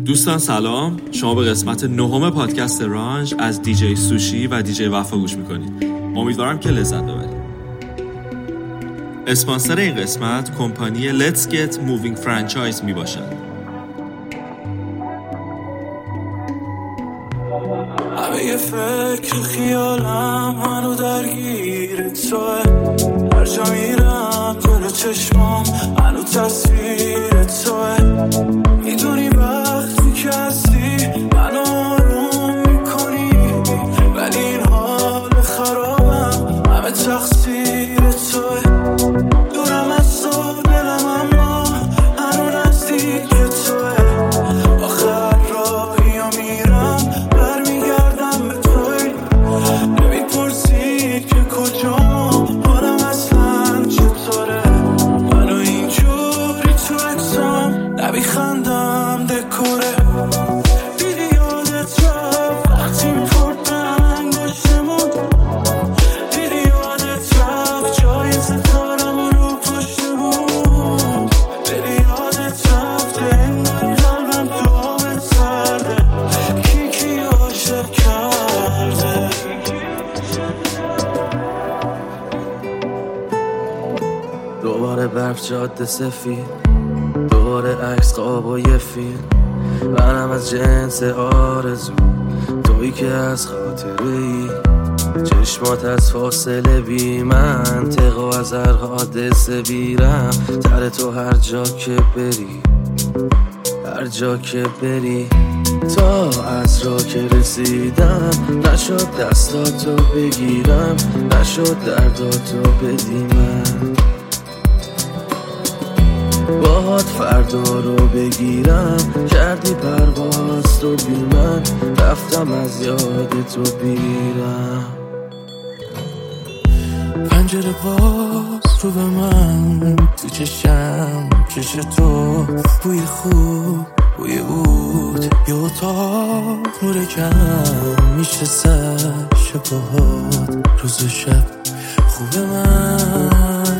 دوستان سلام، شما به قسمت 9 پادکست رانج از دیجی سوشی و دیجی وفا گوش میکنید. امیدوارم که لذت ببرید. اسپانسر این قسمت کمپانی Let's Get Moving فرانچایز می باشد. همه یه فکر خیالم منو درگیر توه، هر جا میرم جلو چشمام منو تصویر توه. میدونی وقتی که هستی منو آروم میکنی، ولی این حال خرابم همه تقصیر توه. دورم از تو دلم اما هنو نزدیک توه، آخر راهی و میرم برمیگردم به توی. نمیپرسی که کجام حالم اصلا چطوره، منو اینجوری تو اکسام نمیخندم دکوره. دیدی یادت رفت وقتی میپردن داشتمون، دیدی یادت رفت جای ستارم رو پشتمون، دیدی یادت رفت انگاری قلبم تو آبت سرده، کی عاشق کرده. دوباره برف جاده سفید، دوباره عکس خواب و یه فیلم، منم از جنس آرزو، تویی که از خاطره ای، چشمات از فاصله بی منطق و از هر حادثه بیرم تر تو هر جا که بری، هر جا که بری. تا از راه که رسیدم نشد دستاتو بگیرم، نشد درداتو بدیمم، باهات فردا رو بگیرم، کردی پرواز تو بی من، رفتم از یاد تو بیرم. پنجره باز رو به من، تو چشم چش تو، بوی خوب بوی بود، یه اتاق نور کم میشه سر شبهات، روز و شب خوب من.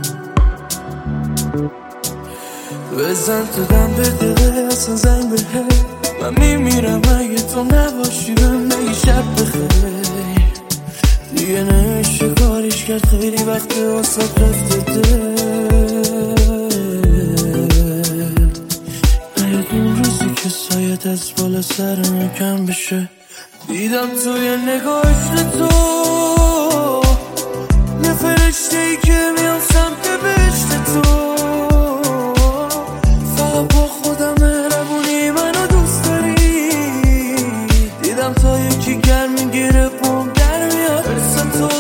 بزن تو دم به دقیقه اصلا زنگ بره، من میمیرم اگه تو نباشی، بهم بگی شب بخیر. دیگه نمیشه کاریش کرد، خیلی وقت واسه رفته دل. نیاد اون روزی که سایت از بالا سرم کم بشه، دیدم توی نگاهش تو یه فرشته ای که میام سمت بهشت تو، با خودم مهربونی منو دوست داری. دیدم تا یکی گرم میگیره پام در میاد برسه تو،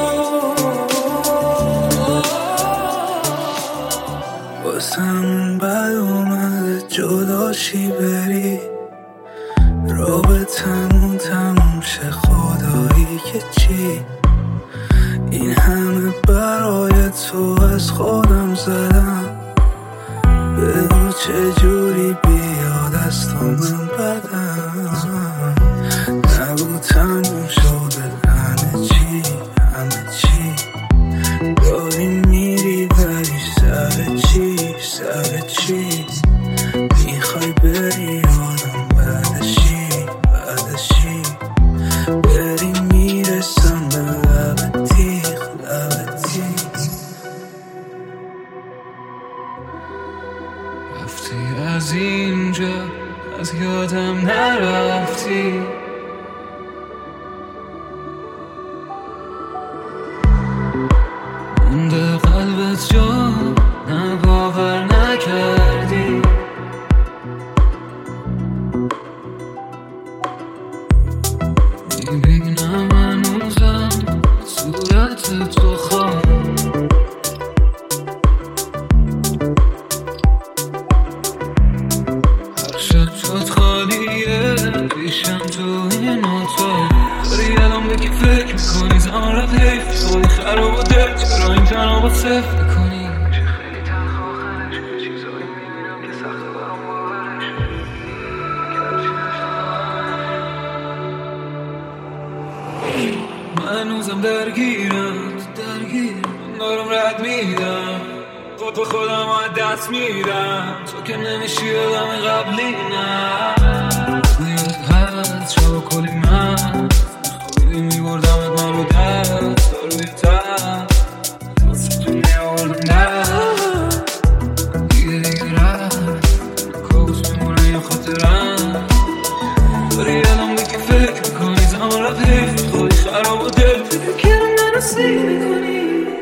واسم بد اومده جداشی بری، رابطمون تموم شه خدایی که چی. این همه برای تو از خودم زدم، بگو چجوری بیاد از تو من بدم، نگو تموم شده همه چی، داری میری ولی سر چی، میخوای بری آدم بعدشی، بری میرسم به لب تیغ. رفتی از اینجا از یادم نرفتی، مونده قلبت جا نه باور نکردی. میبینم هنوزم صورت تو خواب، پیشم تو این اتاق داری الان بگی فکر میکنی زمان رفت حیف سوی خراب و دل، چرا این تنها با صفر میکنی؟ چه خیلی تنها آخرش یه چیزایی میبینم که سخته برام باورش، من هنوزم درگیرم دارم رد میدم، خود به خودم از دست میدم، تو که نمیشی آدم قبلی. نه نیاز هست شب کلی من خویدی میبردمت من رو دست تا روی تن واسه تو میاردم دست دیگه رفت کابوس میمونه یا خاطرم داری یادم بگی فکر میکنی زمان رفت حیف خودی خراب و دل فکرم نرسی میکنی.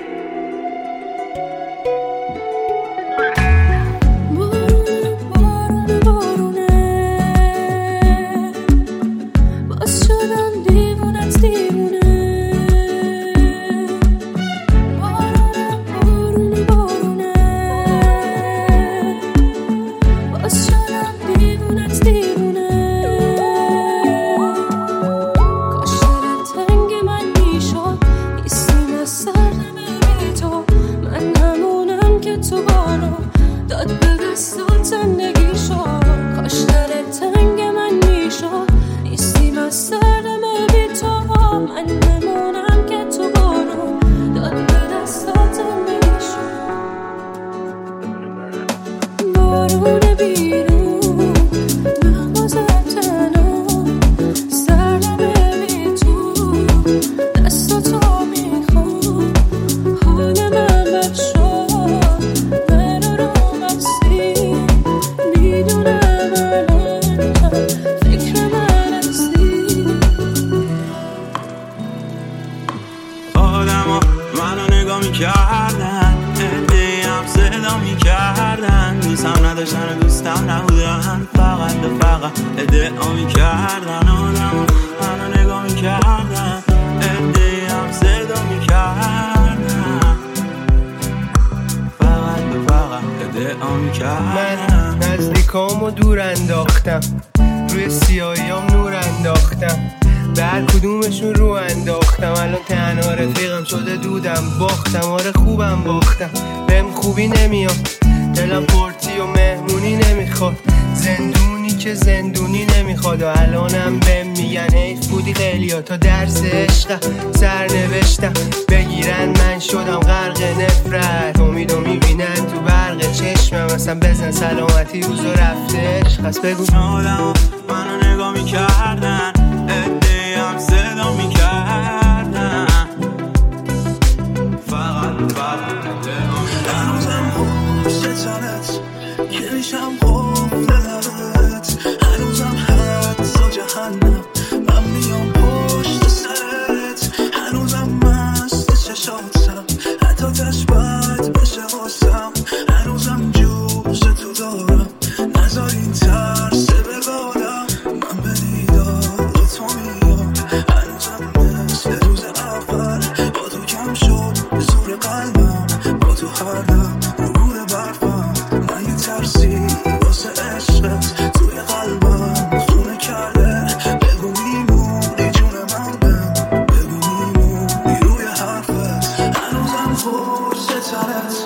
من نزدیکامو دور انداختم، روی سیاهیام نور انداختم، به هر کدومشون رو انداختم. الان تنها رفیقم شده دودم باختم. آره خوبم باختم، بهم خوبی نمیاد، دلم پرتی و مهمونی نمیخواد، زندونی که زندونی نمیخواد. و الانم بهم میگن حیف بودی خیلیا تا درس عشق سرنوشتم بگیرن من شدم غرق نفرت. امیدو میبینن تو برق چشمم، مثلا بزن سلامتی روزو رفتش. پس بگو آدم منو نگاه میکردن، ادهی هم صدا میکردن، فقط هنوزم خوش تنت که میشم خوف دلت، هنوزم حدس و جهنم من میام پشت سرت، هنوزم مست چشاتم حتی تشبت بشه واسم، هنوزم جوش تو دارم نذار این ترس بگادم، من به دیدار تو میام هنوزم مثل روز اول، با تو کم شد زور قلبم، با تو هر دم نور برفم، من یه ترسی واسه عشقت توی قلبم خونه کرده، بگو میمونی جون من بم، بگو میمونی روی حرفت، هنوزم خوش تنت.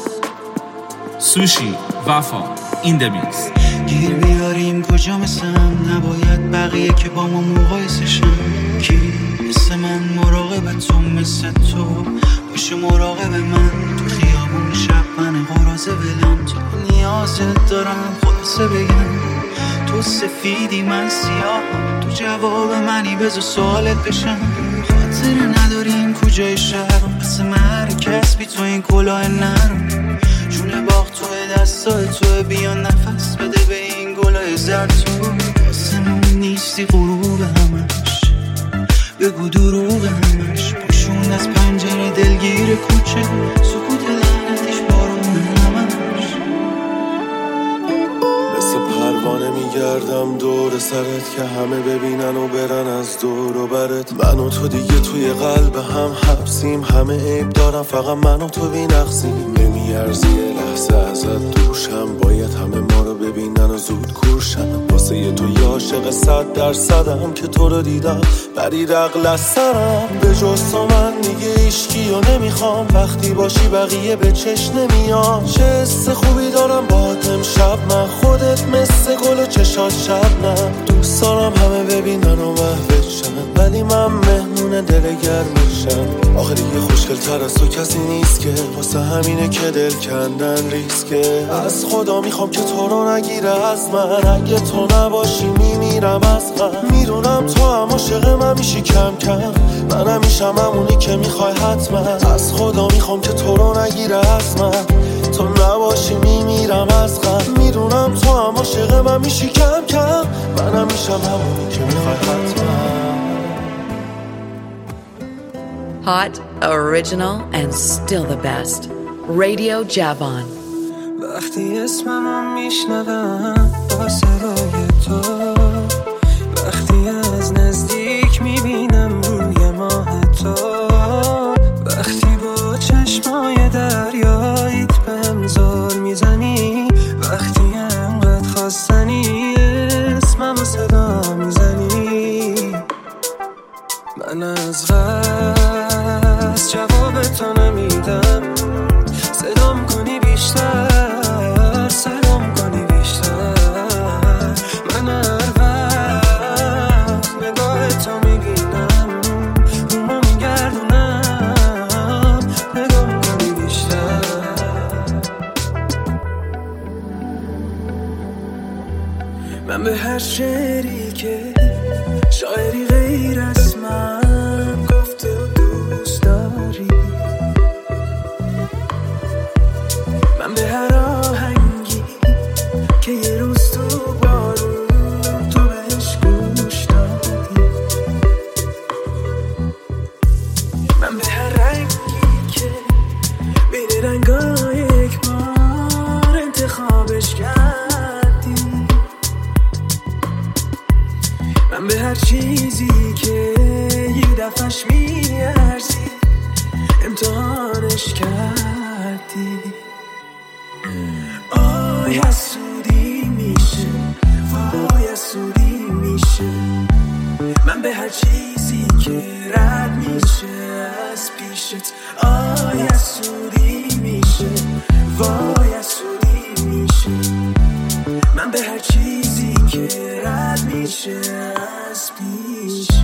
سوشی وفا این دمیکس. گیر بیاریم کجا مثلم، نباید بقیه که با ما مقایسشن، کی مثل من مراقب تو، مثل تو باشه مراقب من، تو خیابون شب من قرازه ولم، تو نیازت دارم خلاصه بگم، تو سفیدی من سیاه، تو جواب منی بذار سوالت بشم، خاطر نداریم کجای شهر، پس هر کس بی تو این کلاه نرم، جون باغ توی دستای توی، بیا نفس بده به این گلای زرد، تو آسمون نیستی غروب همش، بگو دروغ همش، پشون از پنجره دلگیر کوچه، سکوت لعنتش بارون همش، مثل پروانه میگردم دور سرت که همه ببینن و برن از دور و برت، من و تو دیگه توی قلب هم حبسیم، همه عیب دارم فقط من و تو بینقصیم، نمیارزی یه لحظه ازت دوشم، باید همه ما رو ببینن و زود کورشم، واسه یه تو یه عاشق 100% که تو رو دیدم برید عقل از سرم، به جز تو من دیگه هیچکی رو نمیخوام، وقتی باشی بقیه به چش نمیان، چه حس خوبی دارم باهات امشب، من خودت مثل گل چشات شبنم، دوست دارم همه ببینن و محوشن، ولی من مهمون دل گرمشم، آخه دیگه خوشگل تر از تو کسی نیست که واسه همینه که دل کندن ریسکه. از خدا میخوام که تو رو نگیره از من، اگه تو نباشی میمیرم از غم. میدونم تو هم عاشق من میشی کم کم، منم میشم همونی که میخوای حتما. از خدا میخوام که تو رو نگیره از من، تو نباشی میمیرم از غم. میدونم تو هم عاشق من میشی کم کم، منم میشم همونی که میخوای حتما. Hot, original, and still the best. Radio Javon. وقتی اسمم میشنوم با صدای تو، وقتی از نزدیک میبینم روی ماه تو، وقتی با چشمای دریاییت بهم زل میزنی، وقتی انقدر خواستنی اسمم صدا میزنی، من از غصب جواب تو نمیدم. صدام کنی بیشتر، صدام کنی بیشتر، من هر وقت نگاه تو میبینم اونو میگردونم، نگام کنی بیشتر. من به هر شعری که شاعری غیر از من گفته و دوست داری، من به هر آهنگی که یه روز تو بارون تو بهش گوش دادی، من به هر رنگی که بین رنگای یک بار انتخابش کردی، من به هر چیزی که یه دفعش میارزی امتحانش کردی. آی حسودی میشه، وای حسودی میشه، من به هر چیزی که رد میشه از پیشت. آی حسودی میشه، وای حسودی میشه، من به هر چیزی که رد میشه از پیشت.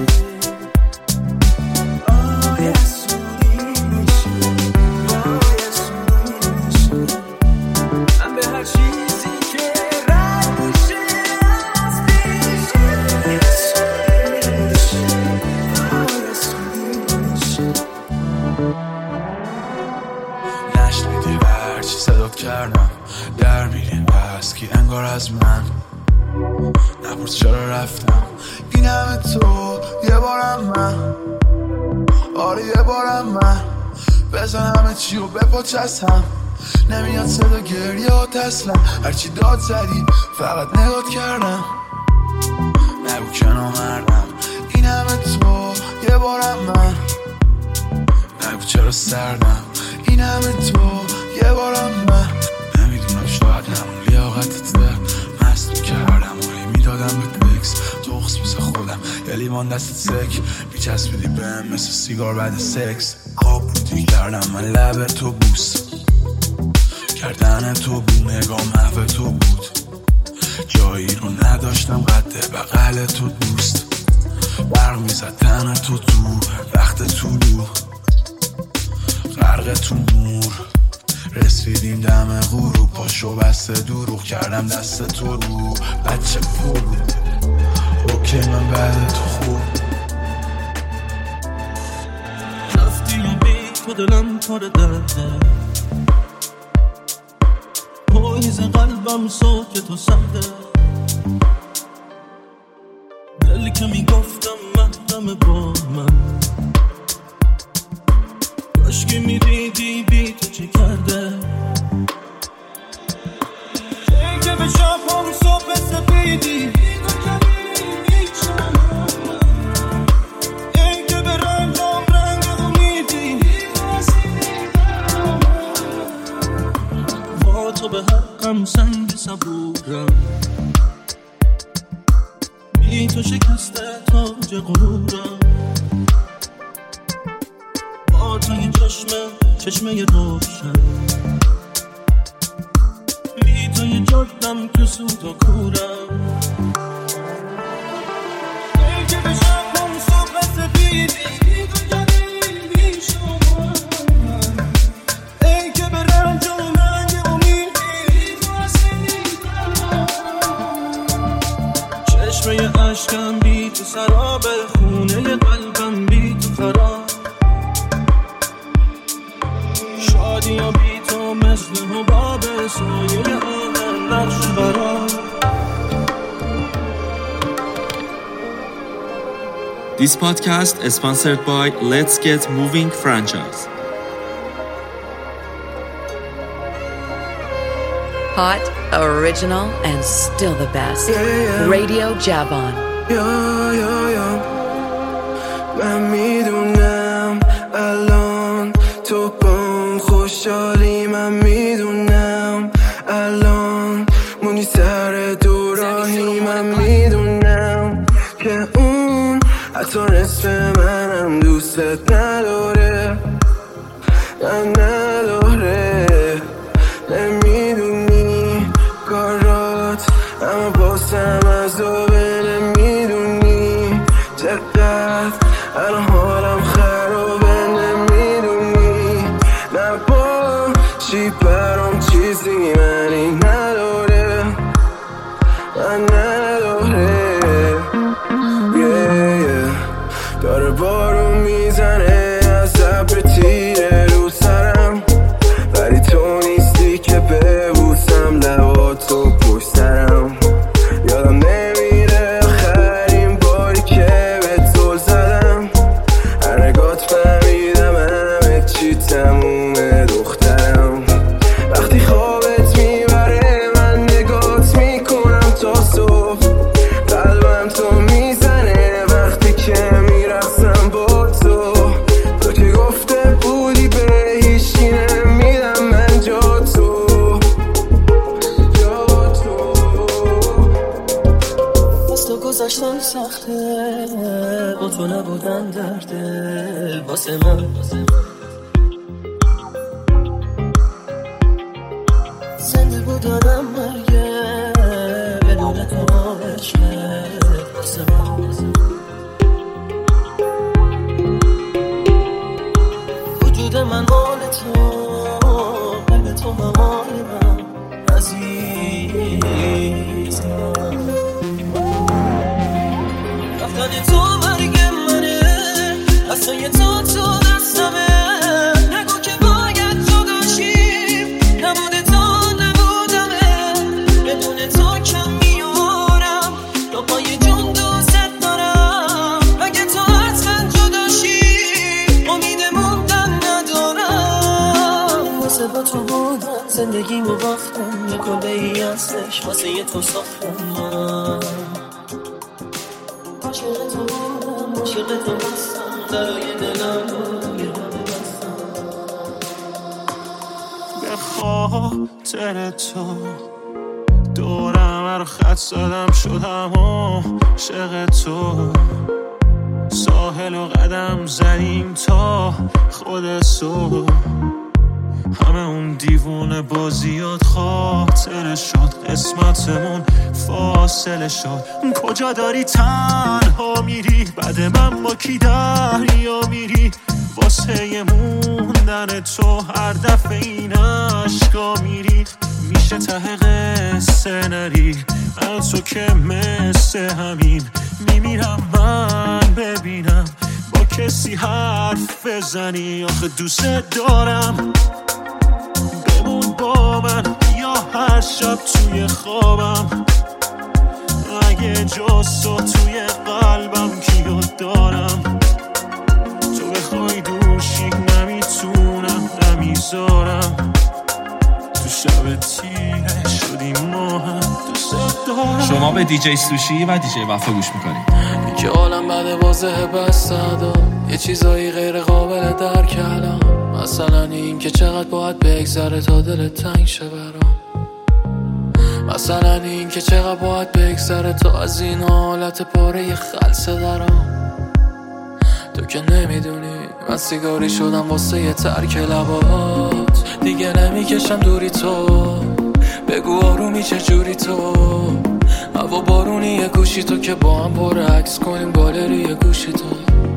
در میریم بس که انگار از من نپرس چرا رفتم. این همه تو یه بارم من، آره یه بارم من، بزن همه چی و بپاچستم. نمیاد صدا گریه ها تسلم، هرچی داد زدی فقط نگات کردم، نگو که نامردم. این همه تو یه بارم من، نگو چرا سردم. این همه تو یه بارم من، نمیدونم شاید همون لیاقتته. مست کردم و میدادم به تکس، تخص مثل خودم یه لیوان دست سک، میچسبیدی بهم مثل سیگار بعد سکس. خواب بودی کردم من لب تو بوس، کردن تو بود نگاه محو تو بود، جایی رو نداشتم قد بغل تو دوست. برق میزد تن تو وقت طولو، غرق تو نور رسیدیم دم غروب. پاشو بسته دروغ کردم دست تو رو، بچه پول اوکی من بعد تو خوب. رفتی و بی تو دلم پر درده، پاییز قلبم ساکت و سرده، دلی که میگفتم محرم با من، کاش که میدیدی بی تو چه کرده. ای که به شب هم صبح سپیدی، ای که به رنگم رنگ امیدی، با تو به حقم سنگ صبورم، بی تو شکسته تاج غرورم. با تو یه چشمه روشن، بی تو یه جادم که سود و کورم. ای که به شب هم صبح سپیدی، بی تو جدیدی شما، عشقم بی تو سراب خونه قلبم بی تو خراب شادی یا بی تو مثل حباب سایه آهن نقش برام. This podcast is sponsored by Let's Get Moving franchise. Hot, original, and still the best. Radio Javon. من میدونم الان تو بام خوشحالی، من میدونم الان مونی سر دو راهی، من میدونم که اون حتی نصف منم دوستت نداره، نداره. نمیدونی کارات اما باسم از دوبه، نمیدونی چقدر الان حالم خرابه، نمیدونی نباشی برام چیزی منی نداره، من نداره. داره بارون میزنه از ابر تیره رو سرم، ولی تو نیستی که ببوسم لباتو پشت سرم. یادم نمیره آخرین باری که به زل زدم، هر نگات فهمیدم همه چی تمومه دخترم. وقتی خوابت میبره من نگات میکنم تا صبح، قلبم تو میزنه وقتی که میرقصم با تو. تو که گفته بودی به هیچکی نمیدم من جا تو. از تو گذاشتن سخته، با تو نبودن در دل واسه من. زنده بودنم مرگه بدون تو عشقه واسه من. وجود من مال تو، قلب تو مال من عزیزم. رفتن تو مرگ منه، اصلا یه تو دستمه. نگو که باید جداشیم، نبوده تو نبودمه. بدون تو کم میارم، تو پای جون دوست دارم. اگه تو حتما جداشی امید موندن ندارم. واسه با تو بودن زندگیمو باختم، یه کلبه ای هستش واسه یه تو ساختم. من عاشق تو بودم، عاشق تو بستم، درای دلم رو یه همه بستم. به خاطر تو دورم رو خط زدم، شدم عاشق تو. ساحل و قدم زدیم تا خود صبح، همه اون دیوونه بازیات خاطره شد، قسمتمون فاصله شد. کجا داری تنها میری، بعد من با کی دریا میری؟ واسه موندن تو هر دفعه این عشقا میری. میشه ته قصه نری از تو که مثل همین میمیرم من ببینم با کسی حرف بزنی. آخه دوست دارم بمون با من، یا هر شب توی خوابم. اگه جز تو توی قلبم کیو دارم، تو بخوای دوشی نمیتونم نمیذارم. تو شب تیره شدیم ما هم دوست دارم. شما به دیجی سوشی و دیجی وفا گوش میکنید. که عالم بده بازه بس صدا، یه چیزایی غیر قابل درک الان. مثلا این که چقدر باید بگذره تا دلت تنگ شه برام. مثلا این که چقدر باید بگذره تا از این حالت پاره خلصه درام. تو که نمیدونی من سیگاری شدم واسه یه ترک لبات. دیگه نمیکشم دوری تو، بگو آرومی چجوری تو. هوا بارونی یه گوشی تو که با هم پر عکس کنیم گالری یه گوشی تو.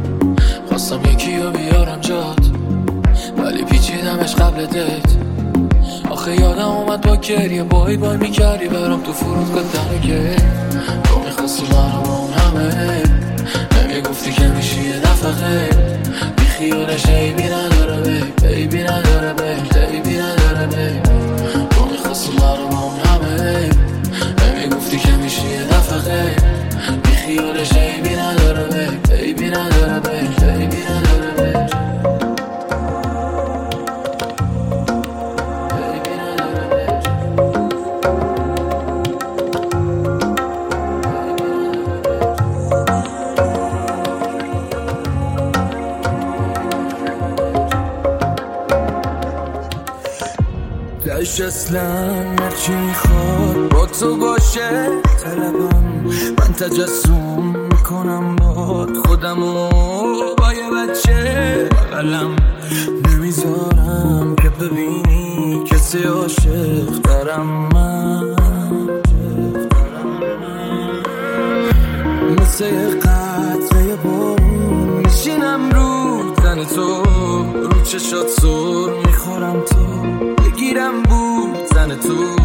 خواستم یکی رو بیارم جات، ولی پیچیدمش قبل دیت. آخه یادم اومد با گریه بای بای میکردی برام تو فرودگاه درگه. تو میخواستی منو با اون همه، نمیگفتی که میشی یه دفعه. بی خیالش عیبی نداره بیبی نداره بیبی نداره بیبی. تو میخواستی منو با اون همه، نمیگفتی که میشی یه دفعه. بی خیالش عیبی نداره بیبی نداره بیبی نداره بیبی. داشت اصلا هرچی میخواد با تو باشه طلبم. من تجسم میکنم باد خودمو با یه بچه بغلم. نمیذارم که ببینی کسی عاشق دارم من. مثل یه قطره بارون میشینم رو تن تو، رو چشات سر میخورم تو، بگیرم بود زن تو.